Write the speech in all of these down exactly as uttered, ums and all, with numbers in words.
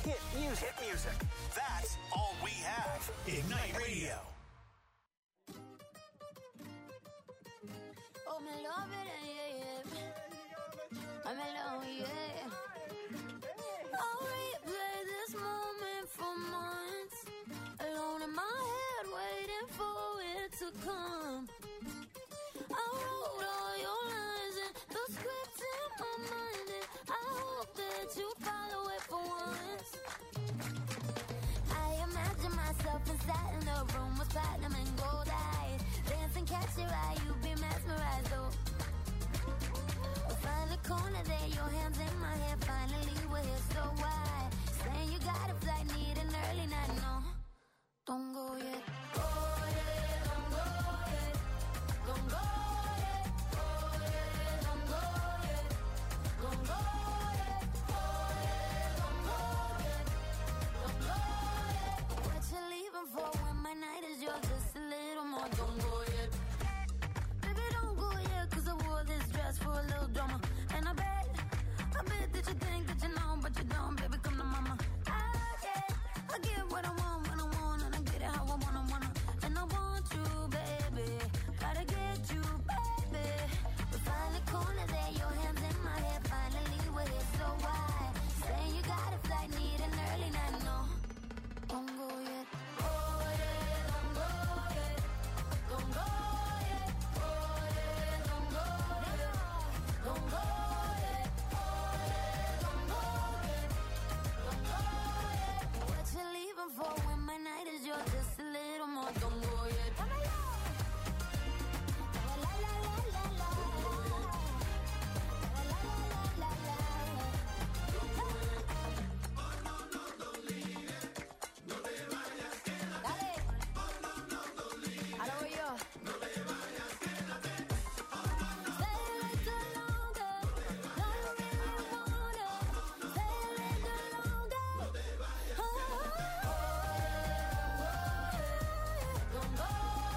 Hit music. Hit music. That's all we have. Ignite Radio. Oh, me love it, yeah, yeah. I'm alone, yeah. I'll replay this moment for months. Alone in my head, waiting for it to come. I wrote all your lines and the script in my mind, and I hope that you follow it for once. I imagine myself inside in the room with platinum and gold eyes. Dance and catch your eye, you be mesmerized, though. We'll find a corner there, your hands in my hair. Finally, we're here, so why? Saying you got a flight, need an early night, no. Don't go yet. Oh, yeah, don't go yet. Don't go yet. Oh, yeah, don't go yet. Don't go yet. Oh, yeah, don't go yet. Don't go yet. What you leaving for when my night is yours? Just a little more. Don't go yet. Baby, don't go yet, cause I wore this dress for a little drama. And I bet, I bet that you think that you know, but you don't. Baby, come to mama. I get, I get what I want when I want, and I get it how I wanna, wanna. And I want you, baby. Gotta get you, baby. We find a corner there, your hands in my hair. Finally, we're here, so why? Saying you got a flight, need an early night, no. Don't go yet. Oh, yeah, don't go yet. Don't go yet. Oh, yeah, don't go yet. Don't go yet. Oh, yeah, don't go yet. Don't go yet. What you leaving for when my night is yours? Just a little more. Don't go yet. La, la, la, la, la, la. La, la, la, la, la. Dale. Ahora voy yo. Stay a little longer. Don't you really wanna? Stay a little longer. Oh, don't go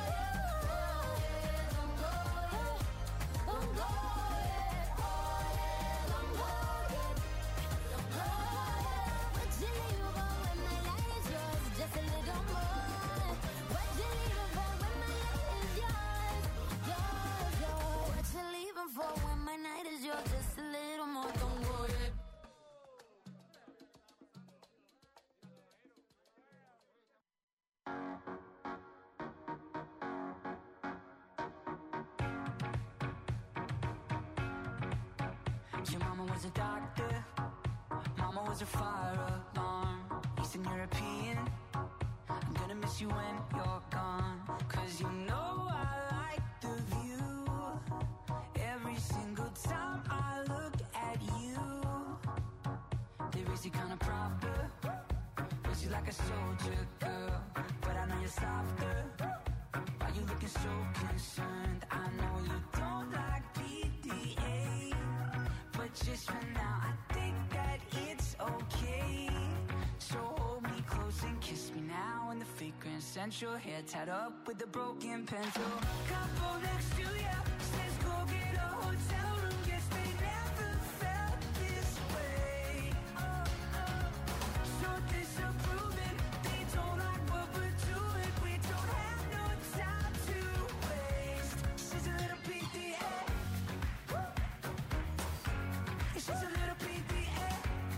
yet. Don't go yet. Don't go yet. Oh, yeah, don't go yet. Don't go yet. What you leaving for when my light is yours? Just a little more. What you leaving for when my light is yours? Yours, yours. What you leaving for when my night is yours? Just a little more. Don't go yet. Your mama was a doctor, mama was a fire alarm. Eastern European, I'm gonna miss you when you're gone. Cause you know I like the view. Every single time I look at you, they raise you kinda proper, raise you like a soldier girl. But I know you're softer. Why you looking so concerned? I know you don't like P D A, but just for now I think that it's okay. So hold me close and kiss me now in the fake Grand Central. Hair tied up with a broken pencil. Couple next to ya says go get a hotel room. Guess they never felt this way. So disapproving, they don't like what we're doing. We don't have no time to waste. She's a little P D A. She's a little P D A.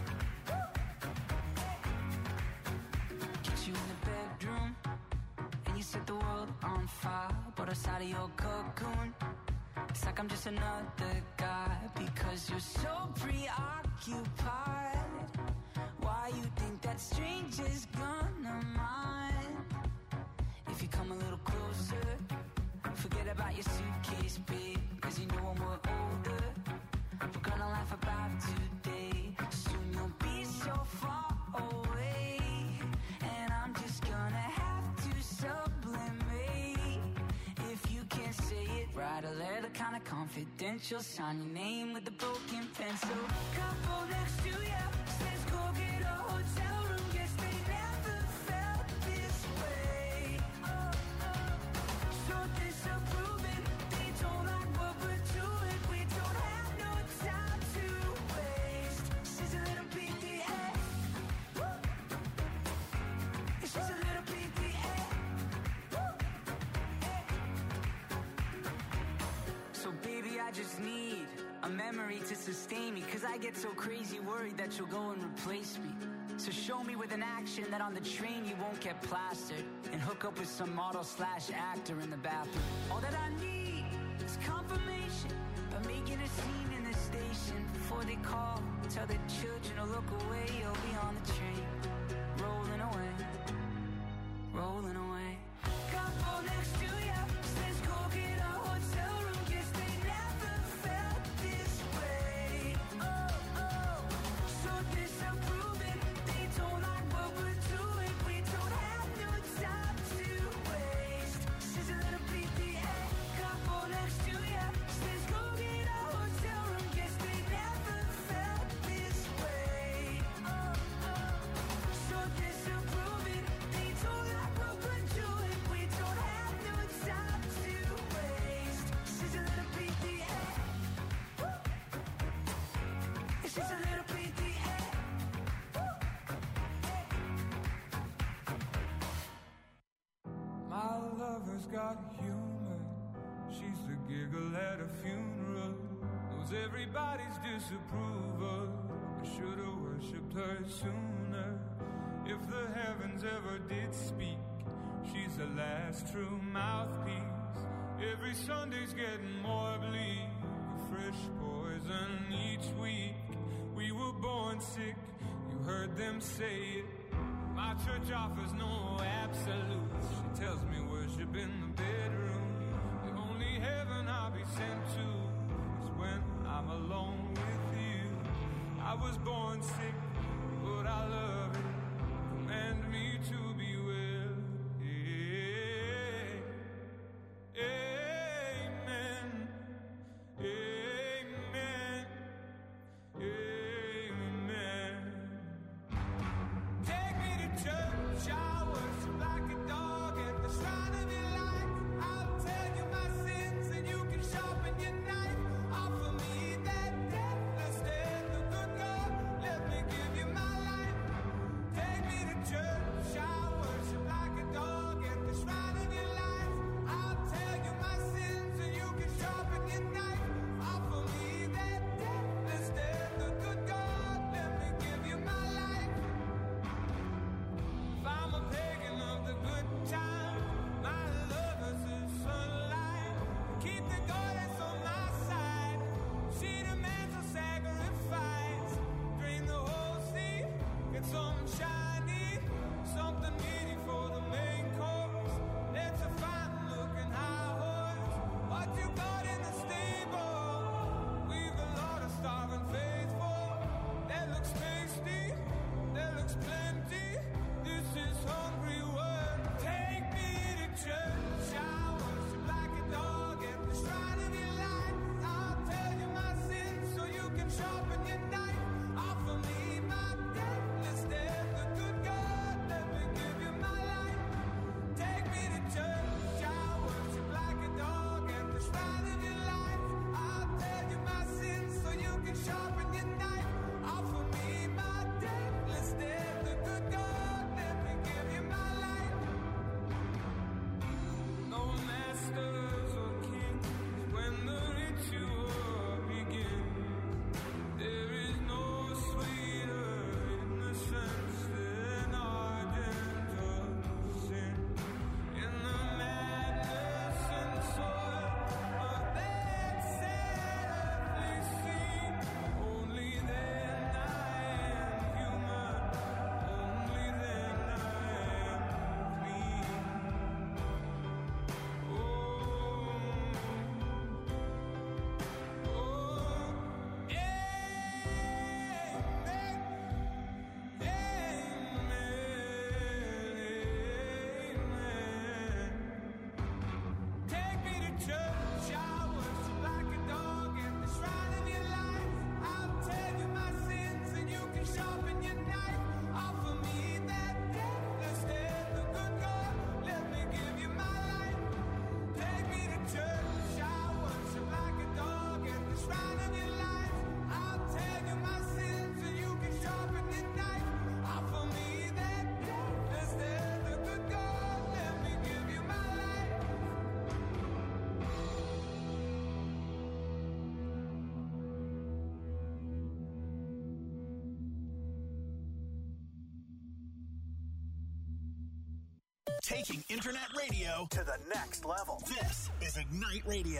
Get you in the bedroom, and you set the world on fire. But outside of your cocoon, it's like I'm just another guy. Because you're so preoccupied. Why you think that stranger's gonna mind? If you come a little closer, forget about your suitcase, babe. Cause you know when we're older, we're gonna laugh about today. Soon you'll be so far away, and I'm just gonna have to sublimate. If you can't say it, write a letter kinda confidential. Sign your name with a broken pencil. Couple next to ya says go get a hotel room. Guess they never felt this way. So disapproving, they don't like what we're doing. We don't have no time to waste. She's a little P D A. I just need a memory to sustain me, cause I get so crazy worried that you'll go and replace me. So show me with an action that on the train you won't get plastered, and hook up with some model slash actor in the bathroom. All that I need is confirmation by making a scene in the station. Before they call, tell the children to look away. You'll be on the train, rolling away, rolling away. Couple next to ya, says go get a hotel room. Guess they never felt this way. Oh, oh, so disapproving. They don't like what we're doing. We don't have no time to waste. She's a little P P A. Couple next to ya, says go get a hotel room. Guess they never felt this way. Oh, oh, so disapproving. They don't like what we're doing. We don't have no time to waste. She's a little P P A. She's a little P P A. My lover's got humor. She's the giggle at a funeral. Knows everybody's disapproval. I should've worshipped her sooner. If the heavens ever did speak, she's the last true mouthpiece. Every Sunday's getting more bleak. Fresh poison each week. We were born sick, you heard them say it. My church offers no absolutes. She tells me worship in the bedroom. The only heaven I'll be sent to is when I'm alone with you. I was born sick, but I love it. Command me to be well. Amen. Amen. Amen. Take me to church, I worship like a dog at the shrine of your life. I'll tell you my sins and you can sharpen your knife. Offer me that deathless death, the good God, let me give you my life. Taking internet radio to the next level. This is Ignite Radio.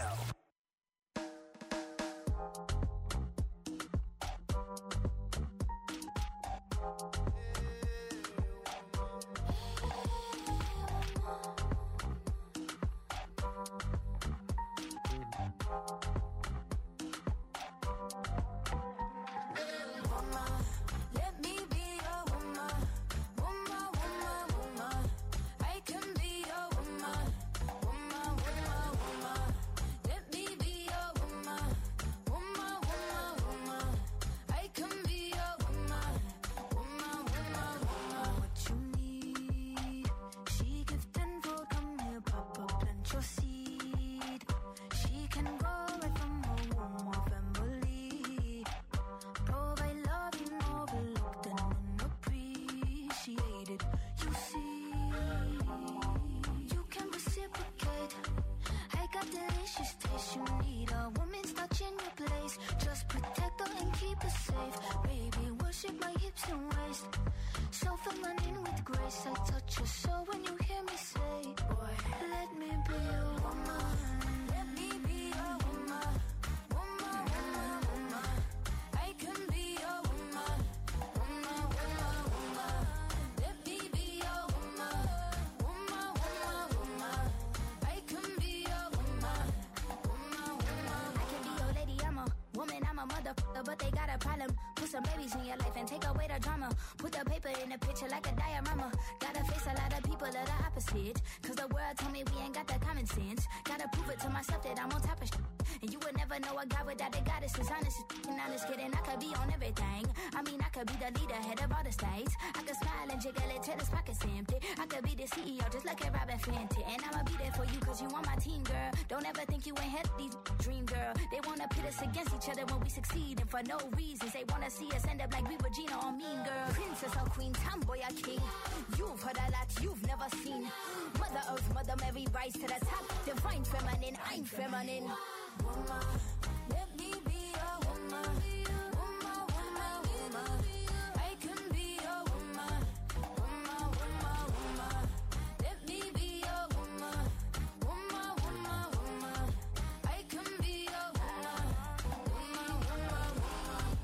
But they got a problem. Put some babies in your life and take away the drama. Put the paper in the picture like a diorama. Gotta face a lot of people that are opposite. Cause the world told me we ain't got the common sense. Gotta prove it to myself that I'm on top of shit. And you would never know a guy without a goddess is honest. And honest kidding, I could be on everything. I mean, I could be the leader, head of all the states. I could smile and jiggle it till his pockets empty. I could be the C E O just like a Robin Fenty. And I'ma be there for you cause you on my team, girl. Don't ever think you ain't had these dream, girl. They wanna pit us against each other when we succeed. And for no reasons, they wanna see us end up like we Regina or Mean Girl. Princess or queen, tomboy or king. You've heard a lot you've never seen. Mother Earth, Mother Mary, rise to the top. Divine feminine, I'm feminine. Woman, let me be a woman. Woman, woman, woman. I can be a woman. Woman, woman, woman. Let me be a woman. Woman, woman, woman. I can be a woman. Woman, woman, woman.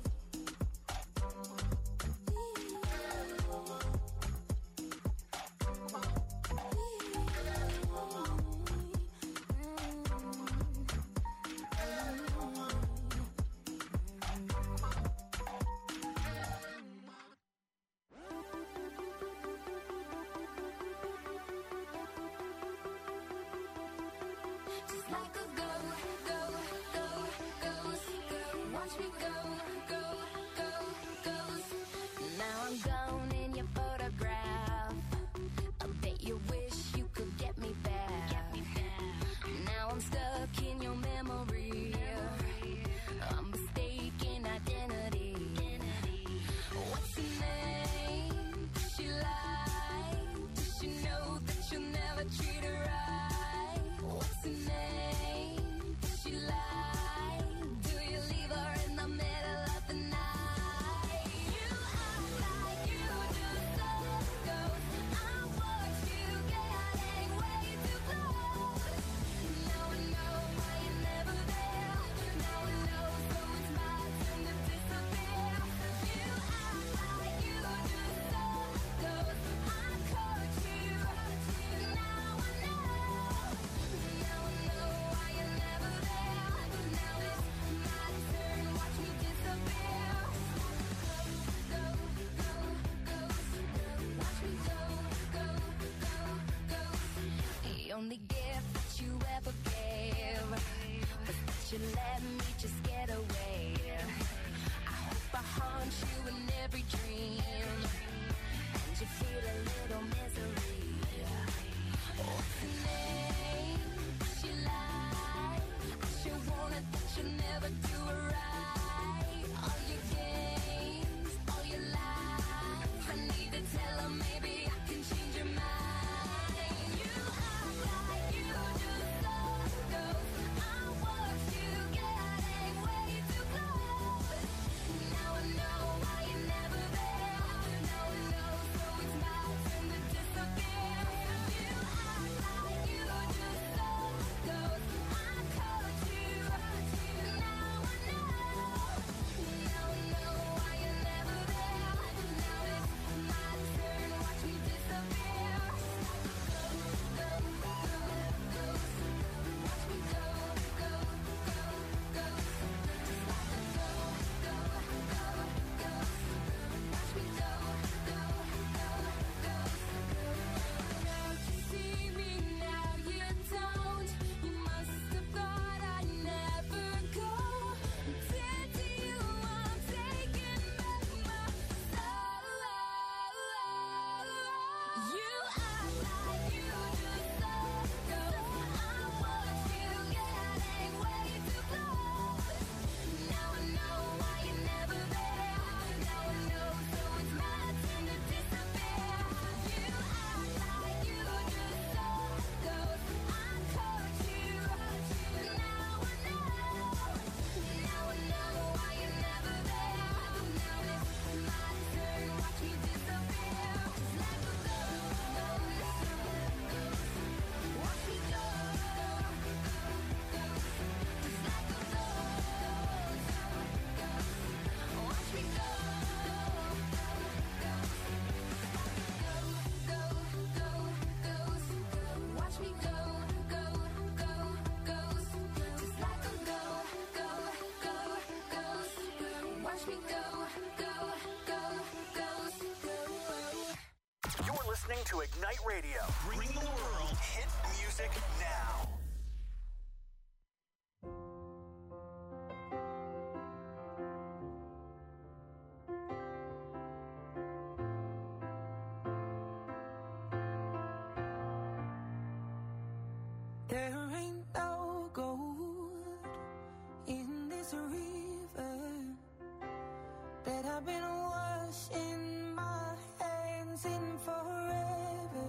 Just like a go, go, go, goes, go. Watch me go, go, go, goes. Now I'm gone in your photograph. I bet you wish you could get me back. Get me back. Now I'm stuck in your memory. I'm mistaken identity. What's your name? Does she lie? Does she know that you'll never treat her right? What's your name? Does she lie? Do you leave her in the middle of the night? You act like you just love goes. I watch you getting way too close. Now I know why you're never there. Now I know, so it's my turn to disappear. You act like you just love goes. I caught you. Now I know. Now I know why you're never there. Now it's my turn. Watch me disappear. Go, go, go, go. Watch me go, go, go, go. The only gift that you ever gave was that you let me just get away. I hope I haunt you in every dream, and you feel a little misery. What's your name? Does she lie? I sure wanted that you never do it right. All your games, all your lies. I need to tell her maybe I can change your mind. You act like you just love goes. I watch you getting way too close. Now I know why you're never there. Now I know, so it's my turn to disappear. listening to Ignite Radio. Bring the world hit music now. There ain't no gold in this river that I've been washing my hands in forever.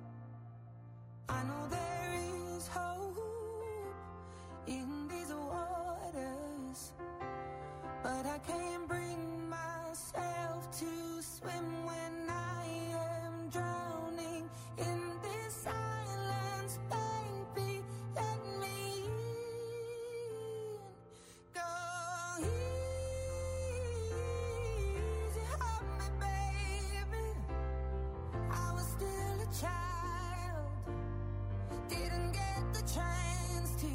I know there is hope in these waters, but I can't bring myself to swim when I am drowning in this silence. Baby, let me in. Go easy on me, baby. I was still a child, didn't get the chance to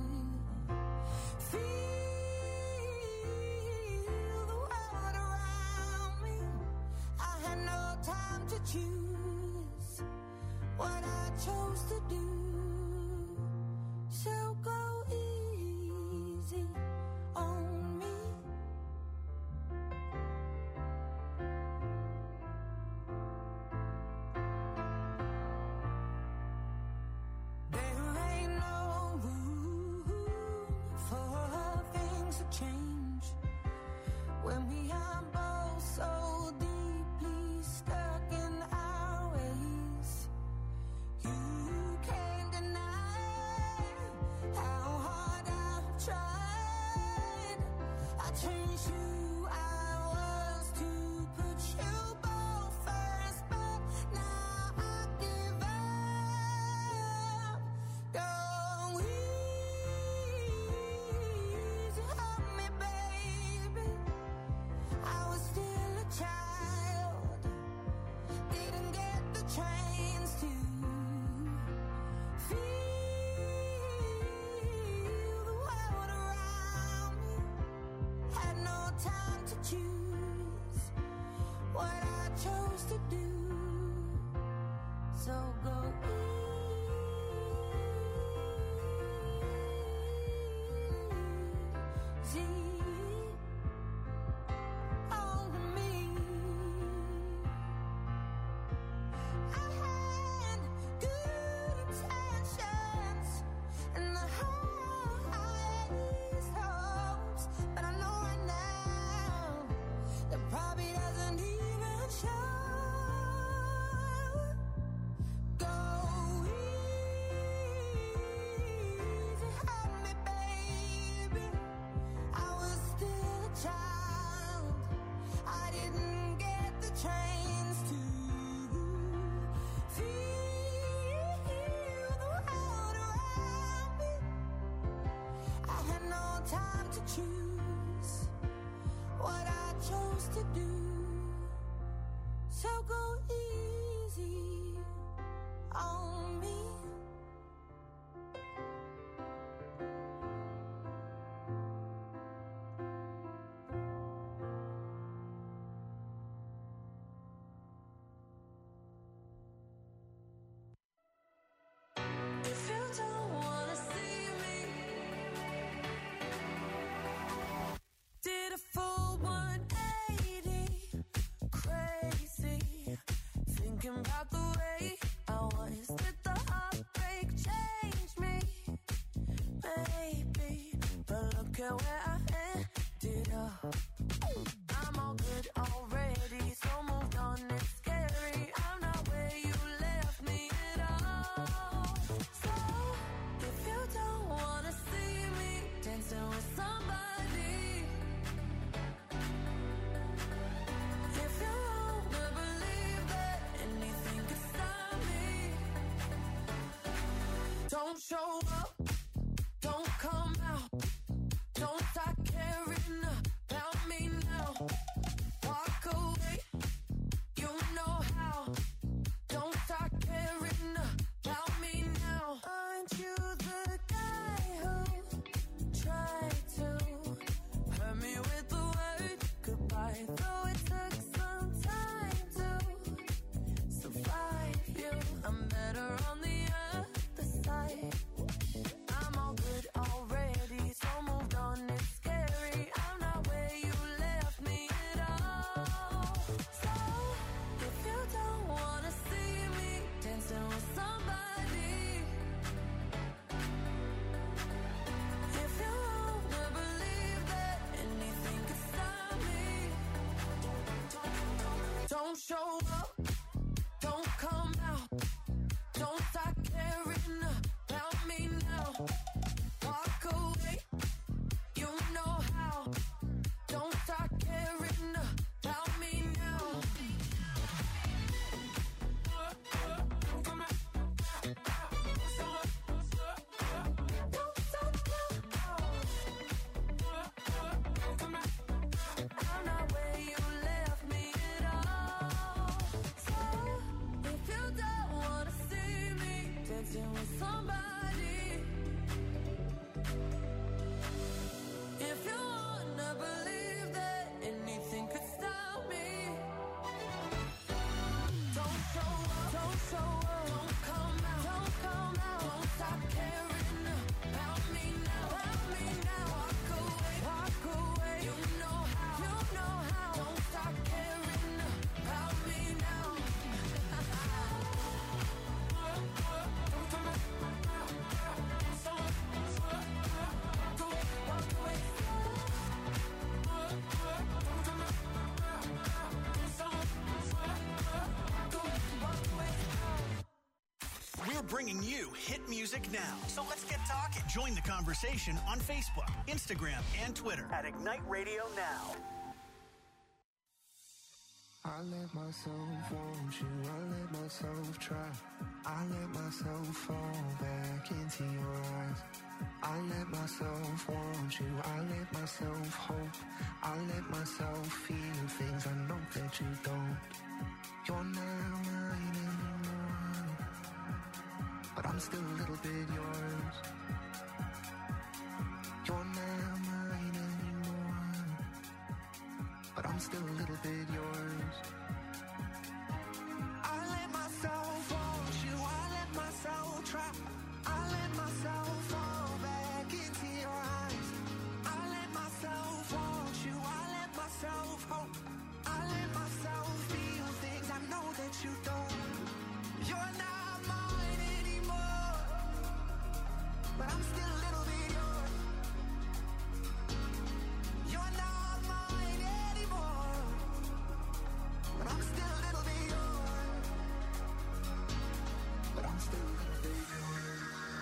feel the world around me. I had no time to choose what I chose to do. So go easy on me. There ain't no room for things to change when we are both so deeply stuck in our ways. You can't deny how hard I've tried. I changed who I was to put you both first, but now I give up. Go easy on me, baby. I was still a child, didn't get the chance to feel the world around me. Had no time to choose what I chose to do. So go easy on me. I had good intentions and the highest hopes, but I know right now that probably doesn't even show. Go easy on me, baby. I was still a child, I didn't get the chance to feel the world around me. I had no time to choose what I chose to do. So go easy on me. If you don't wanna see me, did a full one eighty, crazy, thinking about the way I was. Did the heartbreak change me? Maybe, but look at where I ended up. I'm all good already, so moved on, it's scary. I'm not where you left me at all. So, if you don't wanna see me dancing with somebody, if you wanna believe that anything could stop me, don't show up, don't come out, don't start caring about bringing you hit music now. So let's get talking. Join the conversation on Facebook, Instagram, and Twitter at Ignite Radio Now. I let myself want you, I let myself try. I let myself fall back into your eyes. I let myself want you, I let myself hope. I let myself feel things I know that you don't. You're not mine anymore, but I'm still a little bit yours. You're not mine anymore, but I'm still a little bit yours. I let myself want you, I let myself try. I let myself fall back into your eyes. I let myself want you, I let myself hope. I let myself feel things I know that you don't. You're not mine anymore, but I'm still a little bit yours. You're not mine anymore, but I'm still a little bit yours. But I'm still a little bit yours.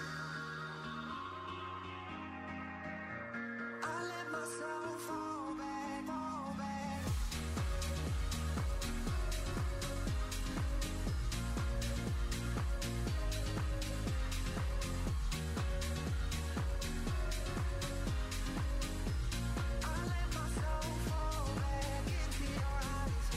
I let myself fall back, fall back. I let myself fall back into your eyes.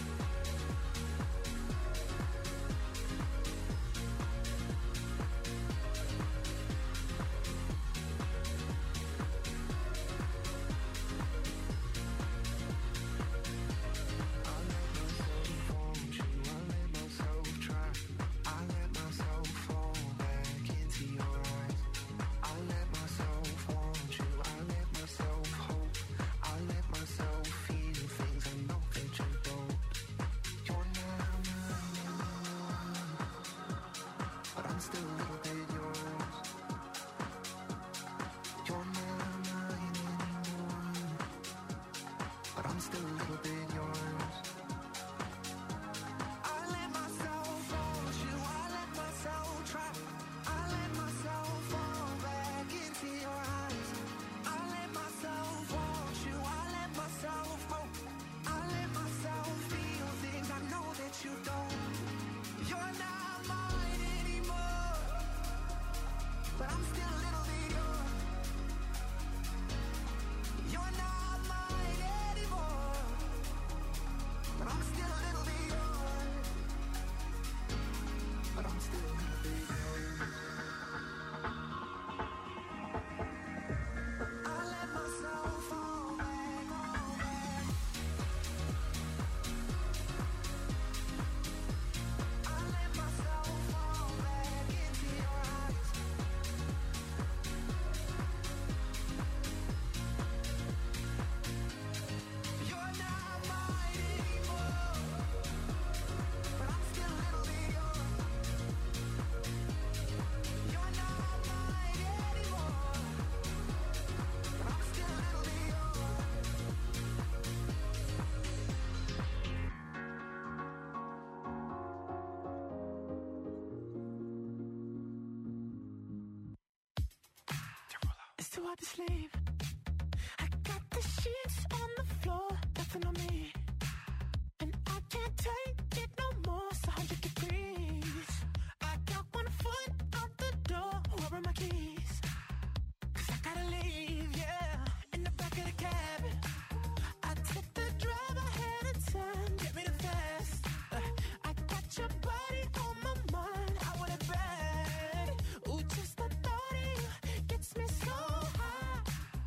I let myself want you, I let myself try. I let myself fall back into your eyes. I let myself want you, I let myself hope. I let myself feel things I know that you don't. You're not mine anymore, but I'm still a little bit yours. You're not mine anymore, but I'm still a little bit yours. I let myself want you, I let myself try. I let myself fall back into your eyes. I let myself want you, I let myself hope. I let myself feel things I know that you don't. You're not mine anymore, but I'm still a little bit yours. You're not mine anymore, but I'm still a little bit yours. But I'm still a little bit yours. I let myself fall back, fall back. I let myself fall back into your eyes. You're not mine anymore, but I'm still a little bit yours. You're not mine anymore, but I'm still a little bit yours. It's too hard to sleep. I got the sheets on the floor, nothing on me. And I can't take it no more, it's one hundred degrees. I got one foot out the door, where are my keys? Cause I gotta leave, yeah, in the back of the cab. I took the drive ahead of time, get me the fast. Uh, I got your body on my mind, I want it bad. Ooh, just the thought of you gets me so high.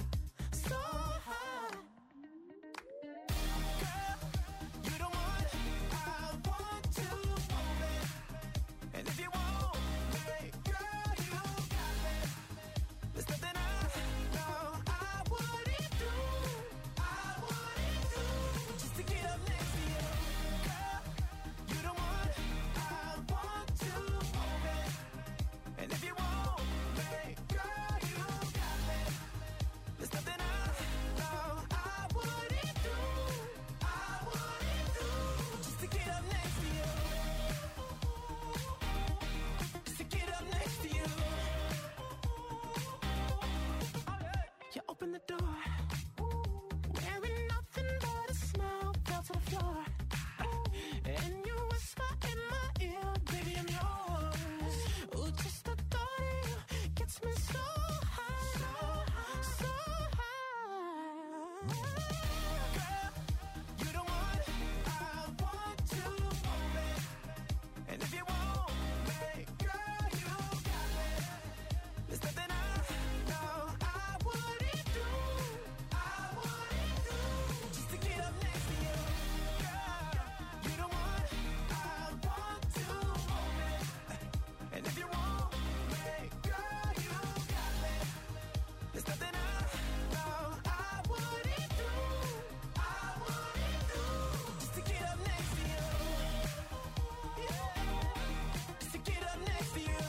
you don't want it, I want to own it. And if you want me, girl, you got it. There's nothing I know I wouldn't do, I wouldn't do, just to get up next to you. Girl, you don't want it, I want to own it. And if you want me, girl, you got it. There's nothing I know I wouldn't do, I wouldn't do, just to get up next to you. Yeah, just to get up next to you.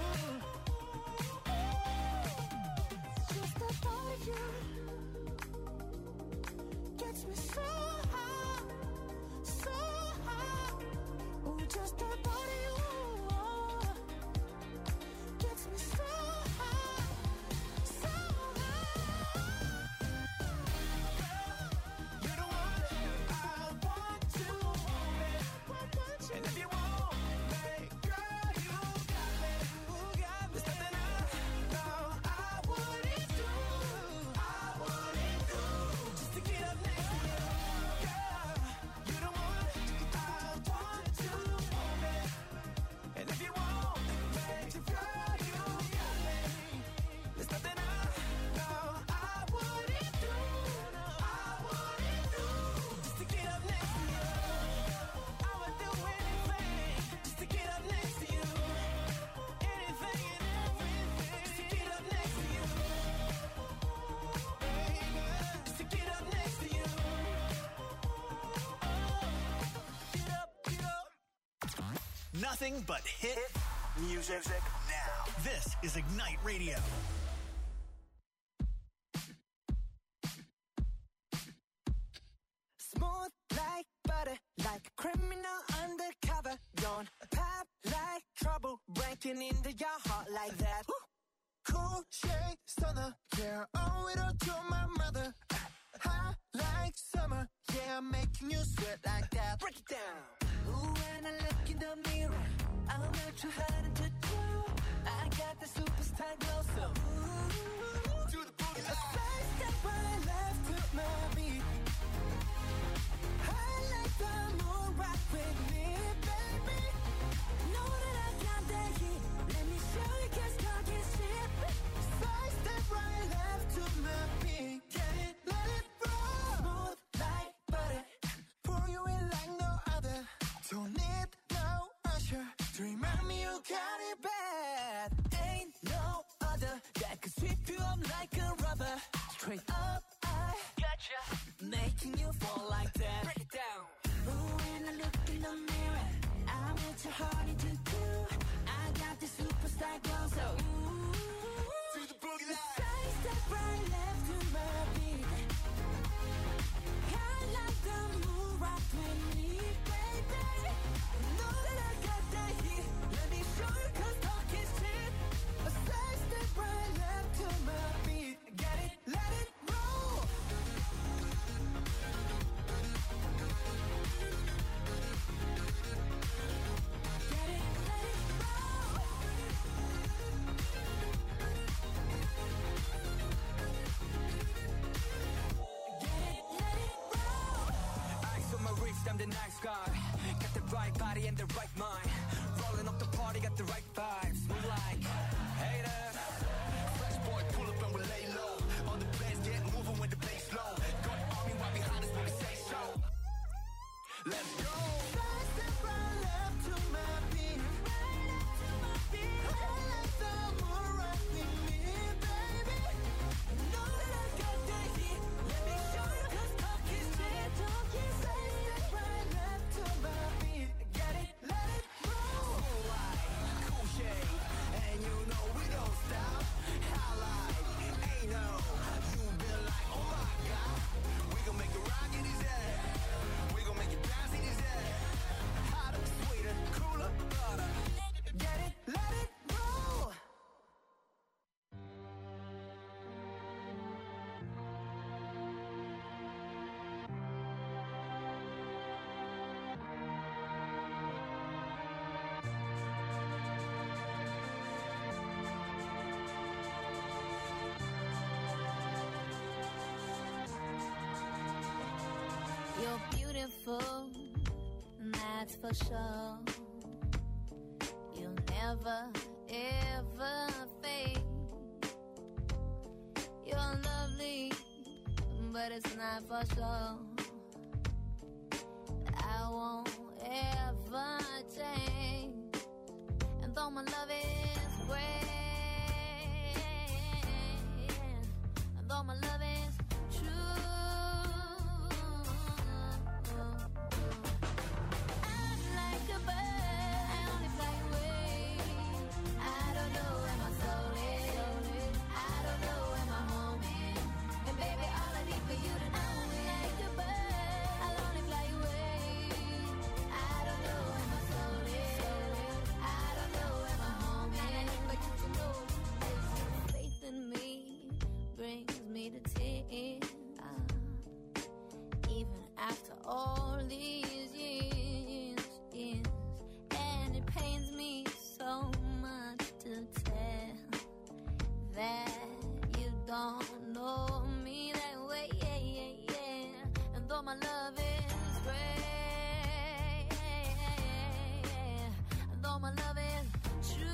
Just the thought of you gets me so high, so high. Ooh, just the thought of you gets me so high, so high. You don't want it, I want to own it. And if you want me, girl, you got it. There's nothing I know I wouldn't do, I wouldn't do, just to get up next to you. Girl, you don't want it, I want to own it. And if you want me, girl, you got it. There's nothing I know I wouldn't do, I wouldn't do, just to get up next to you. I would do anything just to get up next to you. Anything and everything just to get up next to you. Baby, just to get up next to you. Get up, get up. Nothing but hit music now. This is Ignite Radio. Smooth like butter, like a criminal undercover. Don't pop like trouble, breaking into your heart like that. Cool shade stunner, yeah, owe it all to my mother. Hot like summer, yeah, I'm making you sweat like that. Break it down. Ooh, when I look in the mirror, I'm not too hard to do. I got the superstar glow, so ooh, do the boogie. A side step right left to my beat. I like the moon rock with me, baby. Know that I got that heat. Let me show you, 'cause talk is cheap. Side step right left to my beat. Get it, let it roll. Smooth like butter. Pour you in like no other. Don't need no usher to remind me you got it bad. Ain't no other that could sweep you up like a rubber. Straight up, I gotcha, making you fall like that. Break it down. Ooh, when I look in the mirror, I'm what your heart into do. I got the superstar glow, so ooh, do the boogie line. Side step right left to my beat. I like the moon rock with me, baby. Know that I got that heat. Let me show you, 'cause talk is cheap. A side step right left to my beat. Get it, let it roll. Get it, let it roll. Get it, let it roll. Eyes on my wrist, I'm the nice guy. Got the right body and the right mind. Rolling up the party, got the right vibes. Move like haters. Fresh boy, pull up and we lay low. All the players get moving when the bass low. Got the army right behind us when we say so. Let's go. Side step right left to my beat. Right left to my beat. I like the moon rock with me, baby. Know that I got that heat. Let me show you, 'cause talk is cheap. Talk is side step right left to my beat. Get it, let it roll. Cool light, cool shade, and you know we don't stop. You're beautiful, that's for sure. You'll never, ever fade. You're lovely, but it's not for sure. I won't ever change. And though my love is great, and though my love is true, I'm like a bird, I only fly away. I don't know where my soul is, I don't know where my home is. And baby, all I need for you to know is like a bird, I'll only fly away. I don't know where my soul is, I don't know where my home is. And I need for you to know this faith in me brings me to tears. Even after all these years, years, and it pains me so much to tell that you don't know me that way, yeah, yeah, yeah. And though my love is great, and though my love is true,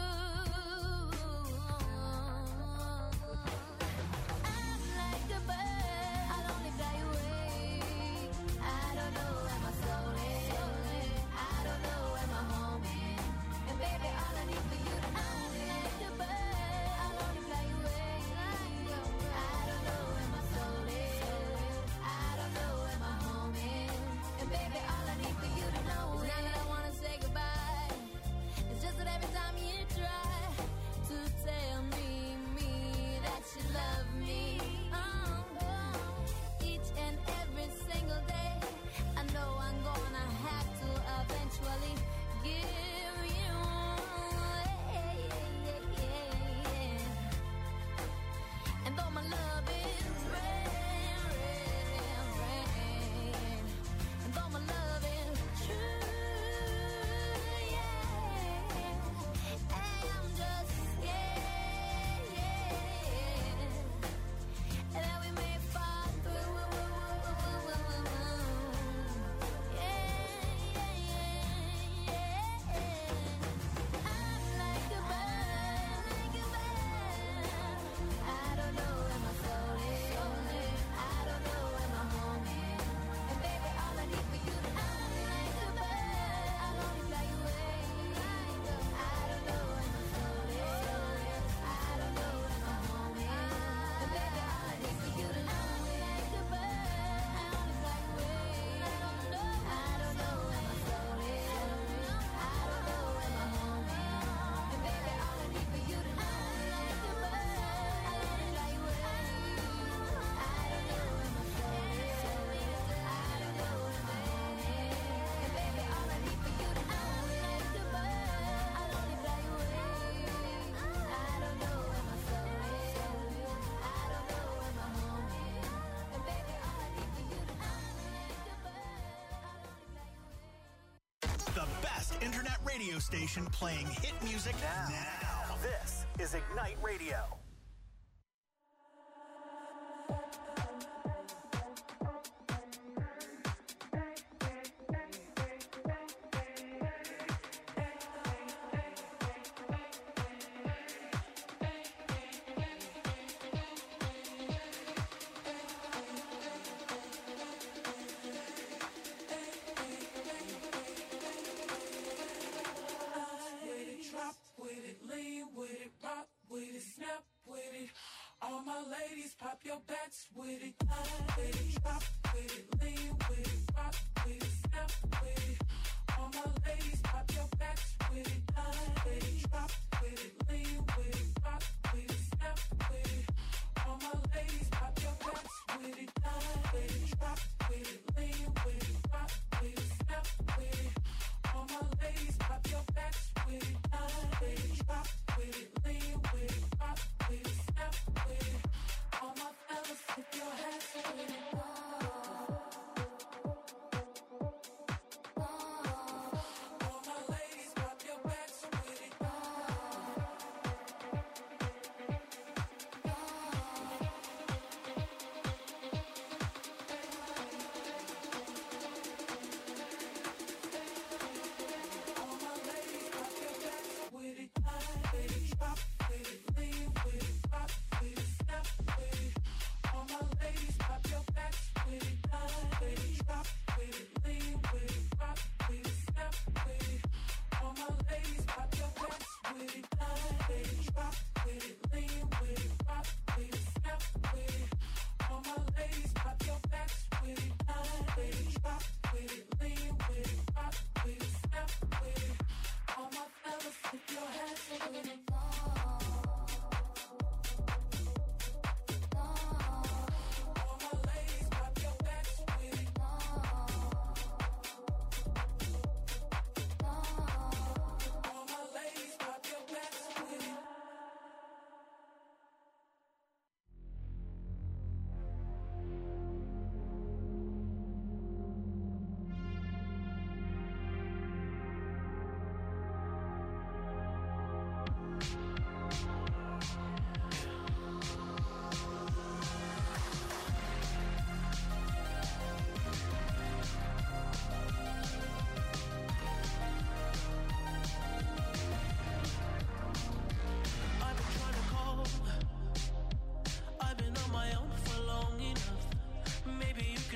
I'm like a bird, I'll only fly away. I don't know where my soul is, I don't know where my home is. And baby, all I need for you to know is like a bird, I'll only fly away. I don't know where my soul is, I don't know where my home is. And baby, all I need for you to know is not that I wanna say goodbye. It's just that every time you try to tell me, me, that you love me, oh, oh, each and every single day, I know I'm gonna have to eventually give you away. And though my love is rare, rare, rare, and though my love is true, yeah, I'm just scared, yeah, that we may fall through, yeah, yeah, yeah. I'm like a bird, like a bird. I don't know where my soul is, I don't know where my home is. And baby, all I need for you to know is like a bird, I'll only fly away. I don't know where my soul is, I don't know where my home is. And baby, all I need for you to know is like a bird, I'll only fly away. I don't know where my soul is, I don't know where my home is. And baby, all I need for you to know is like a bird, I'll only fly away. I don't know where my soul is, I don't know where my home is. And baby, all I need for you to know is like a bird, I'll only fly away. I don't know where my soul is, I don't know where my home is. And baby, all I need for you to know is like a bird, I'll only fly away. The best internet radio station playing hit music now. This is Ignite Radio. With it, drop with it, lean with it, rock with it, snap with it. All my ladies, pop your backs with it. With it, drop with it, lean with it, rock with it, snap with it. All my ladies, pop your backs with it. With it, drop with it, lean with it, rock with it, snap with it. All my ladies, pop your backs with it. With it, drop with it, lean with it, rock with it, snap with it. All my ladies, pop your backs with it. With it, drop with it, lean with it, rock with it, snap with it. All my fellas, put your hands with it.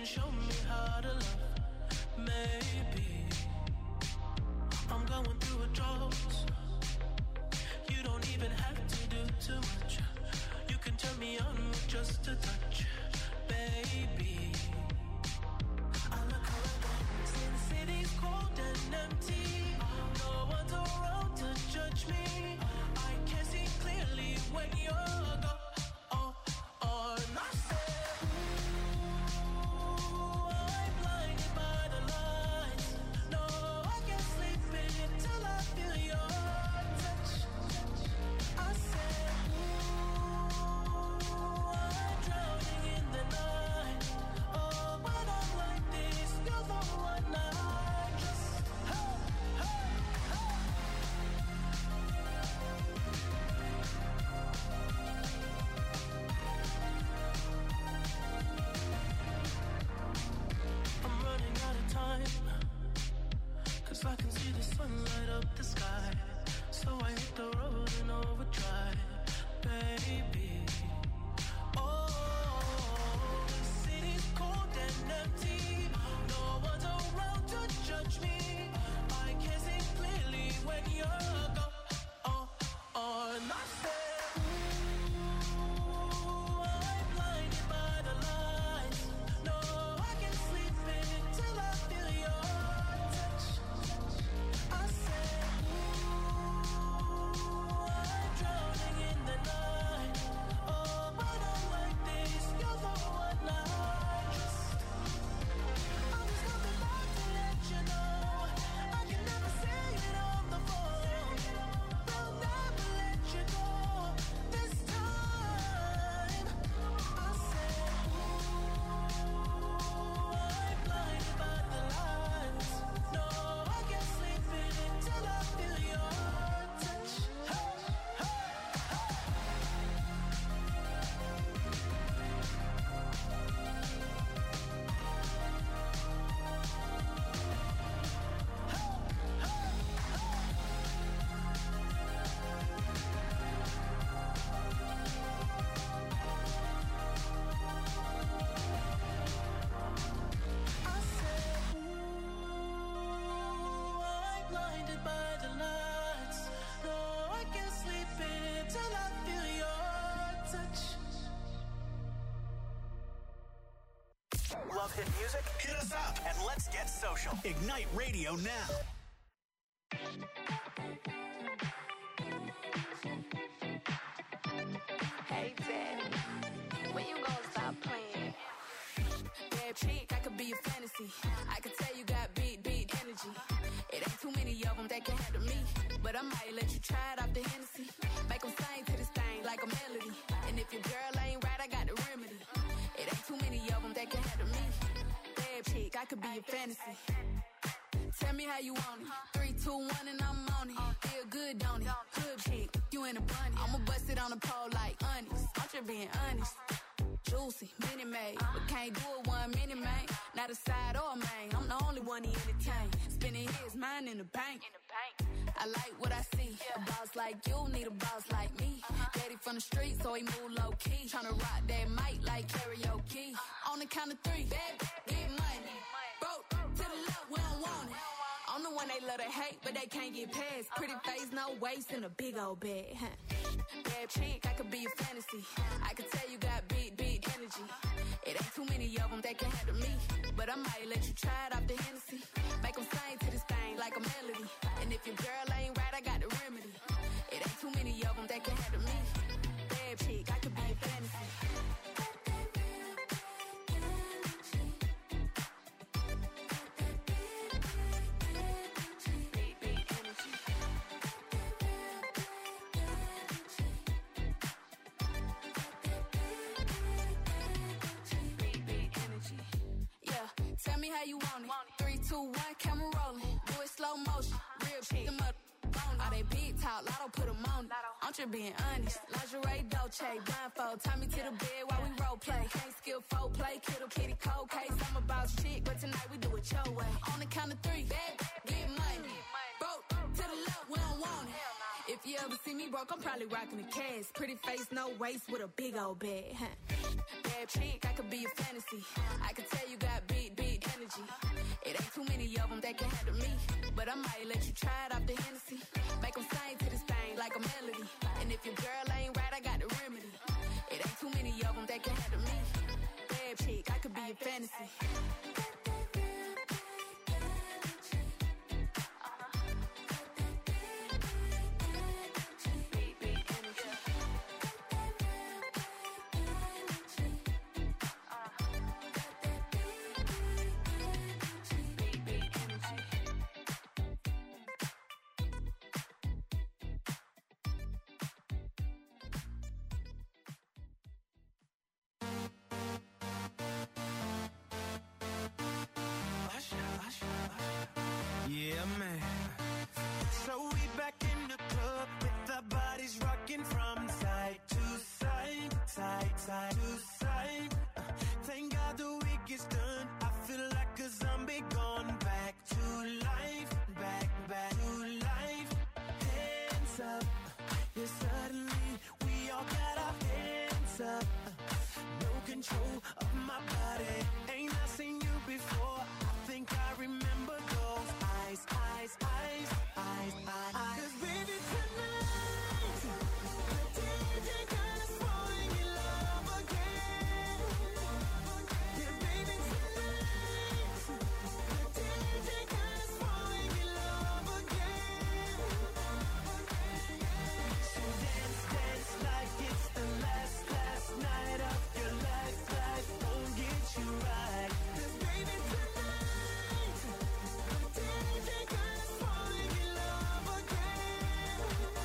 can show me how to love. Maybe I'm going through a drought. You don't even have to do too much. You can turn me on with just a touch, baby. I look around, since city's cold and empty. No one's around to judge me. I can see clearly when you're gone. Oh, oh, and I said, ooh, I'm blinded by the lights. No, I can't sleep until I feel your touch. I said, ooh, I'm drowning in the night. Oh, when I'm like this, you're the one I just, hey, hey, hey. I'm running out of time, 'cause I can see the sun light up the sky. So I hit the road in overdrive, baby. Oh, the city's cold and empty. No one's around to judge me. I can see clearly when you're gone. Oh, oh, and I said, ooh, I'm blinded by the lights. No, I can't sleep until I feel your touch. I said, ooh, I'm drowning in the night. Oh, when I'm like this, you're the one I just. I'm just coming back to let you know. I can never say it on the phone. They'll never let you go this time. I said, ooh, I'm blinded by the lights. No, I can't sleep until I feel your touch. Hey, hey, hey. I said, ooh, I'm blinded by the lights. No, I can't sleep until I feel your touch. Love hit music? Hit us up and let's get social. Ignite Radio now. Hey, Daddy, when you gonna stop playing? Bad chick, I could be a fantasy. I could tell you got big, big energy. It ain't too many of them that can handle me. But I might let you try it off the Hennessy. Make them sing to this thing like a melody. And if your girl ain't right, I got the remedy. It ain't too many of them that can handle me. Bad chick, I could be a fantasy. Tell me how you want it. Three, two, one, and I'm on it. Feel good, don't it? Hood chick, you in a bunny. I'ma bust it on the pole like honest. I'm just being honest. Juicy, mini made, but can't do it one minute, man. Not a side or a main. I'm the only one he entertain. Spinning his mind in the bank. I like what I see. A boss like you need a boss like me. Daddy from the street, so he move low key. Tryna rock that mic like karaoke. On the count of three, baby, get money. Broke to the left, we don't want it. I'm the one they love to hate, but they can't get past. Pretty face, no waist, and a big old bag. Huh. Bad chick, I could be a fantasy. I could tell you got big, big energy. It ain't too many of them that can handle me. But I might let you try it off the Hennessy. Make them sing to this thing like a melody. And if your girl ain't right, I got the remedy. It ain't too many of them that can handle me. Bad chick, I could be a fantasy. Big, big energy. Big, big energy. Yeah, tell me how you want it. Three, two, one, camera rolling. Do it slow motion. Real chick, them up. All they big talk, Lotto put them on. I'm just being honest. Lingerie, Dolce, blindfold. Tie me to the bed while we role play. Can't skill folk play, kittle kitty cold case. I'm a boss chick, but tonight we do it your way. On the count of three, bad, get money. Broke to the left, we don't want it. If you ever see me broke, I'm probably rocking the cash. Pretty face, no waist, with a big old bag. Huh. Bad chick, I could be a fantasy. I could tell you got but I might let you try it off the Hennessy. Make them sing to this thing like a melody. And if your girl ain't right, I got the remedy. It ain't too many of them that can handle me. Bad chick, I could be your fantasy. Yeah, man. So we back in the club with our bodies rocking from side to side, side, side to side. Uh, thank God the week is done. I feel like a zombie gone back to life, back, back to life. Hands up, yeah, suddenly we all got our hands up. Uh, no control of my body. Ain't I seen you before? I think I remember those eyes, eyes, eyes, eyes, eyes. Cause baby tonight, the D J got us falling in love again. Yeah, baby tonight, the D J got us falling in love again. So dance, dance like it's the last, last night of your life. Life won't get you right. Cause baby tonight, the D J got us falling in love again.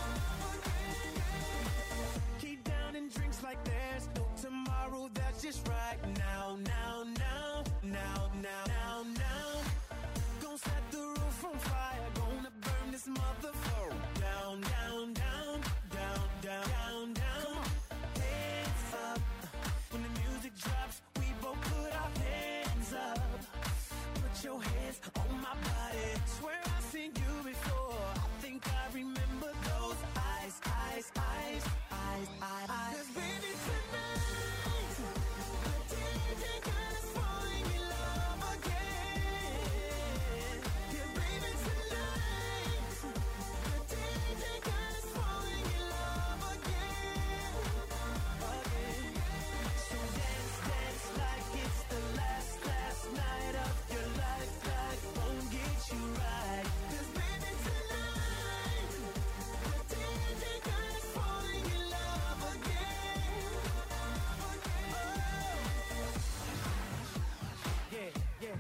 Keep down and drinks like there's no tomorrow. That's just right now, now, now, now, now, now, now. Gonna set the roof on fire. Gonna burn this motherfucker down, down, down, down, down, down, down. Hands up. When the music drops, we both put our hands up. Put your hands on my body. Swear I've seen you before. I think I remember those eyes, eyes, eyes, eyes, eyes. Cause baby tonight, the D J got us falling in love again. Yeah, baby tonight, the D J got us falling in love again. Again. So dance, dance like it's the last, last night of your life. Life won't get you right. Cause baby tonight, the D J got us falling in love again. Oh. Yeah, yeah.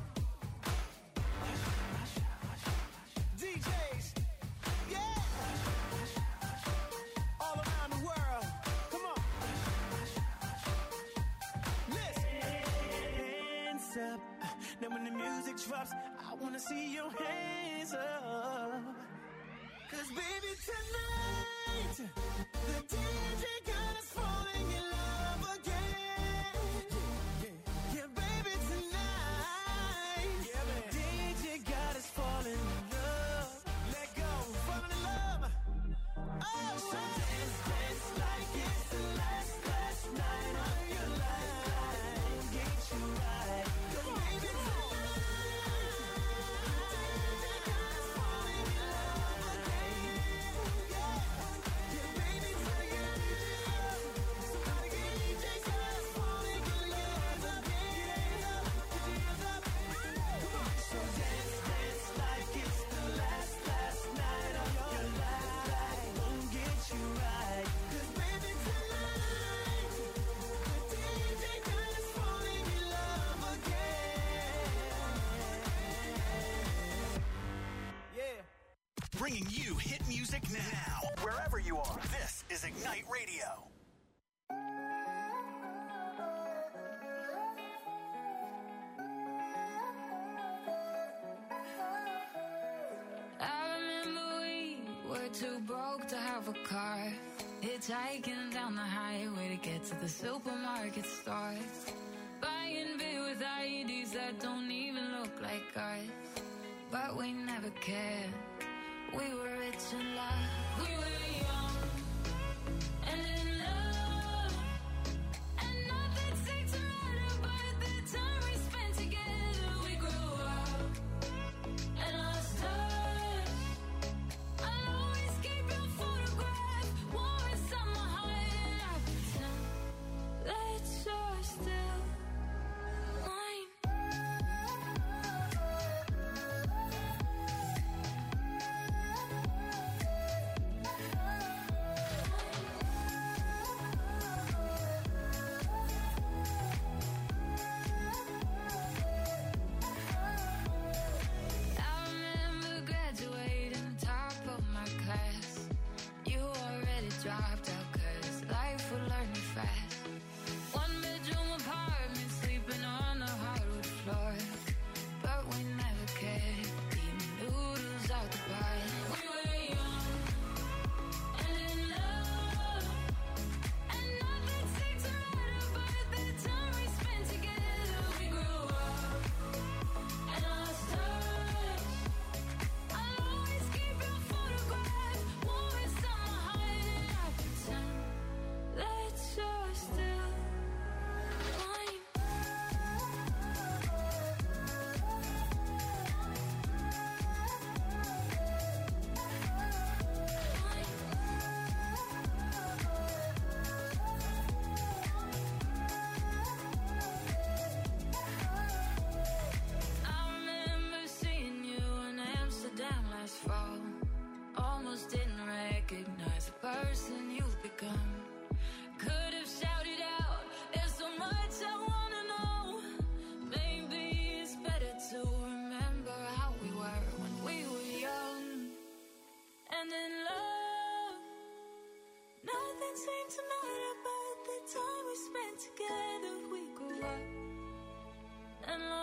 D Js, yeah. All around the world. Come on. Listen. Hands up. Now when the music drops, I wanna see your hands up. Cause baby tonight, the D J got us falling in love again. Yeah, yeah, baby tonight, yeah, man. D J got us falling in love. Let go, falling in love. Oh, so dance, dance like it's the last, last night of your life. Get you right. Cause baby tonight, the D J got us falling in love again. Yeah, yeah, baby tonight, somebody get D J got us falling in love again. Hands up, come on. So dance, dance like it's the last, last night of your life. Life won't get you right. Cause baby tonight, the D J got us falling in love again. Yeah. Bringing you hit music now, wherever you are. This is Ignite Radio. I remember we were too broke to have a car. Hitchhiking down the highway to get to the supermarket store. Buying beer with I E Ds that don't even look like ours. But we never cared. We were rich and loved. We were young and in love. And nothing seemed to matter but the time we spent together. We grew up and lost touch.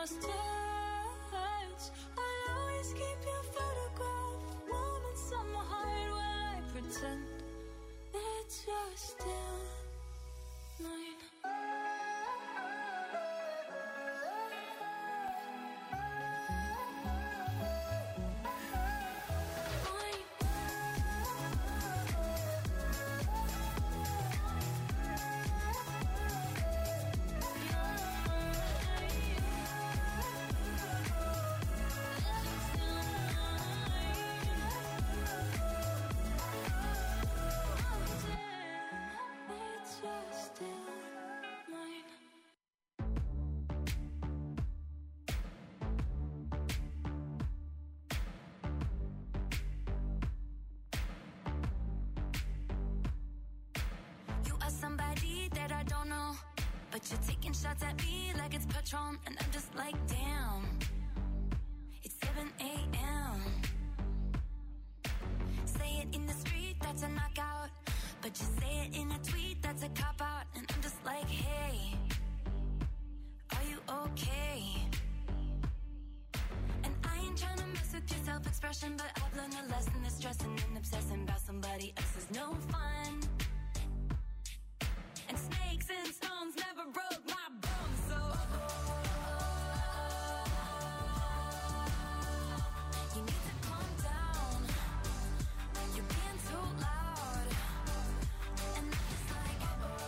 just touch. I'll always keep your photograph warm inside my heart while I pretend that you're still mine. Somebody that I don't know, but you're taking shots at me like it's Patron, and I'm just like, damn, it's seven a.m. Say it in the street, that's a knockout, but you say it in a tweet, that's a cop-out, and I'm just like, hey, are you okay? And I ain't trying to mess with your self-expression, but I've learned a lesson that stressing and obsessing about somebody else is no fun. And snakes and stones never broke my bones, so you need to calm down. You're being too loud, and I'm just like,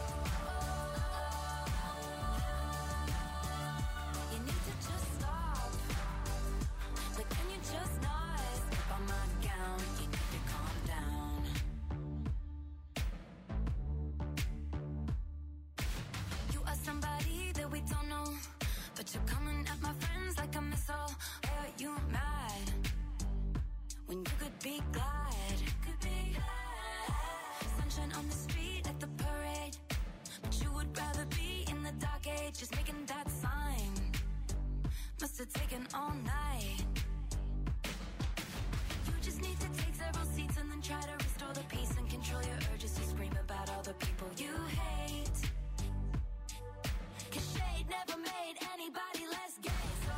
you need to just stop. Like, can you just not step on my gown? You need to calm down. Somebody that we don't know, but you're coming at my friends like a missile. Why are you mad when you could be glad? Could be glad. Sunshine on the street at the parade, but you would rather be in the dark age, just making that sign. Must have taken all night. You just need to take several seats and then try to restore the peace and control your urges to scream about all the people you hate. Cause shade never made anybody less gay, so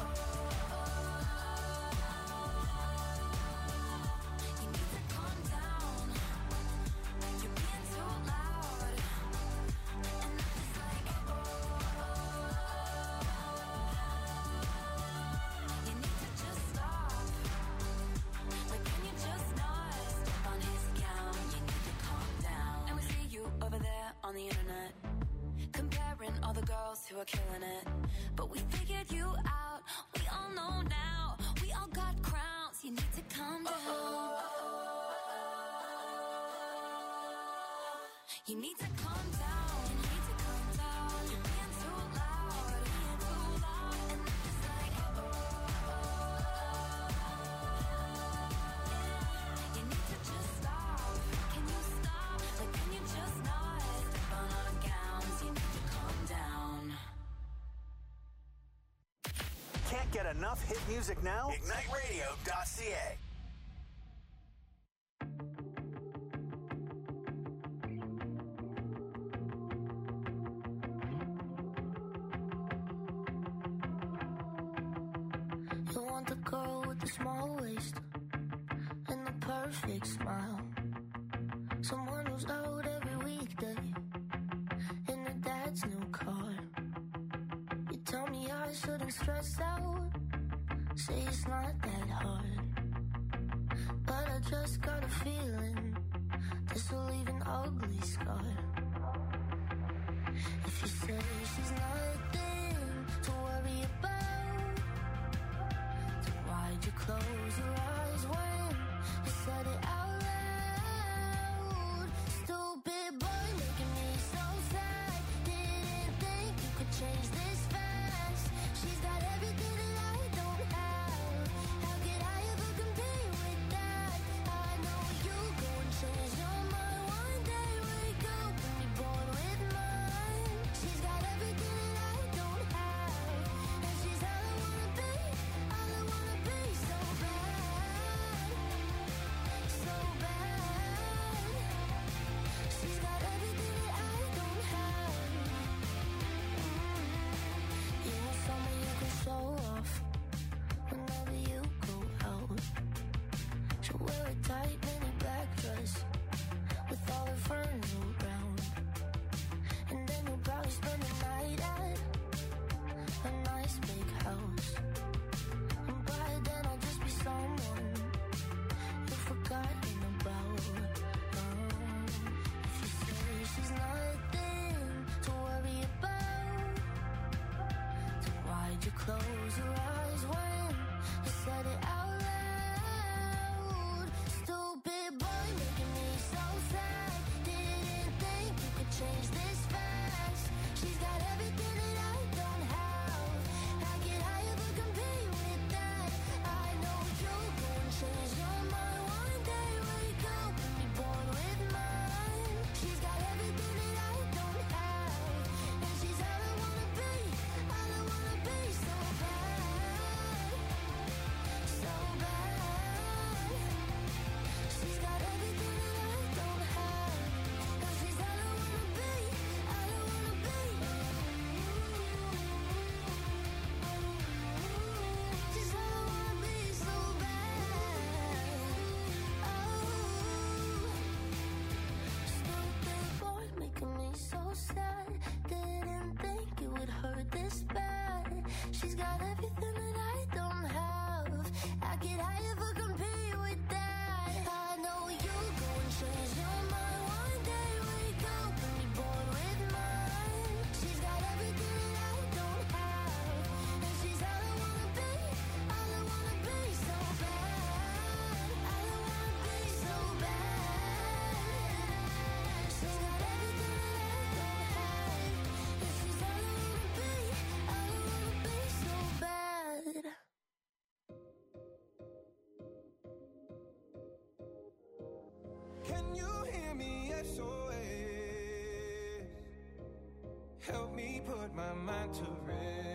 you need to calm down. You're being too loud, and I'm just like, you need to just stop. Like, can you just not step on his gown? You need to calm down. And we see you over there on the internet, comparing all the girls who are killing it. But we figured you out, we all know now. We all got crowns, you need to calm down. You need to calm down, you need to calm down. You're being too loud, being too loud. And I'm just like, yeah. You need to just stop. Can you stop? Like, can you just not step on our gowns? You need to calm down. Can't get enough hit music now? Ignite Radio dot C A. You want the girl with the small waist and the perfect smile. Someone who's out every weekday in her dad's new car. You tell me I shouldn't stress out, say it's not that hard. But I just got a feeling this will leave an ugly scar. If you say she's nothing to worry about, then why'd you close your eyes when you said it out loud? Stupid boy making me so sad. Didn't think you could change this fast. She's got everything that I don't have. How could I ever compete with that? I know you go and change your mind one day. Wake up and be born with mine. She's got everything that I don't have, and she's all I wanna be, all I wanna be so bad. She'll wear a tight mini black dress with all her friends around, and then you'll probably spend the night at a nice big house. And by then I'll just be someone you've forgotten about. Um, if you say she's nothing to worry about, then why'd you close your eyes when you said it out loud? Stupid boy making me so sad. Didn't think you could change this fast. She's got everything that I don't have. How could I ever compete with that? I know you'll go and change your mind one day. Wake up and be born with mine. She's got everything that I don't have, and she's all I wanna be, all I wanna be. So bad, so bad. She's got everything that I don't have, and she's all I wanna be, all I wanna be. She's all I wanna be, so bad. Oh, stupid boy making me so sad. Didn't think it would hurt this bad. She's got everything that I don't have. How could I ever compete with that? I know you'll go and change your mind one day. Wake up and be born with mine. She's got everything that I don't have, and she's all I wanna be, all I wanna be. So bad, all I wanna be. So bad. She's got everything that I don't have, and she's all I wanna be, all I wanna be. So bad. Can you hear me? S O S. Help me put my mind to rest.